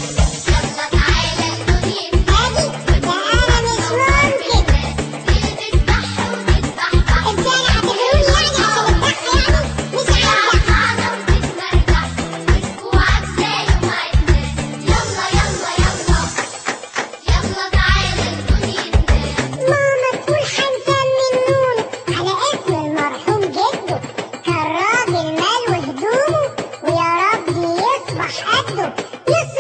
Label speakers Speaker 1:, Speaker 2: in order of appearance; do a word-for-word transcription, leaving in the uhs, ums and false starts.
Speaker 1: يلا تعالى الدنيا
Speaker 2: هادي ده انا مش ممكن.
Speaker 1: تيجي تذبح وتذبح
Speaker 2: انت انا اعتبروني يعني عشان الضحى يعني مش عارفه.
Speaker 1: قاعدة وتتمرجح واسبوعك زي ما الناس. يلا يلا يلا يلا تعالى الدنيا
Speaker 2: ماما تقول هنسمي النون على اسم المرحوم جده، كان راجل مال وهدومه ويا رب يصبح قده.